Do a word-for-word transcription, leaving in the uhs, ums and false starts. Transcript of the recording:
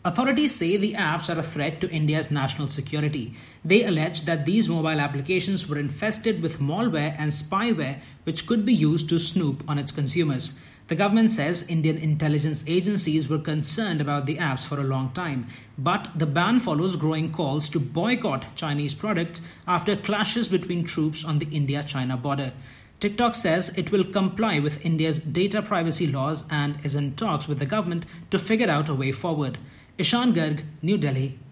Authorities say the apps are a threat to India's national security. They allege that these mobile applications were infested with malware and spyware which could be used to snoop on its consumers. The government says Indian intelligence agencies were concerned about the apps for a long time, but the ban follows growing calls to boycott Chinese products after clashes between troops on the India-China border. TikTok says it will comply with India's data privacy laws and is in talks with the government to figure out a way forward. Ishan Garg, New Delhi.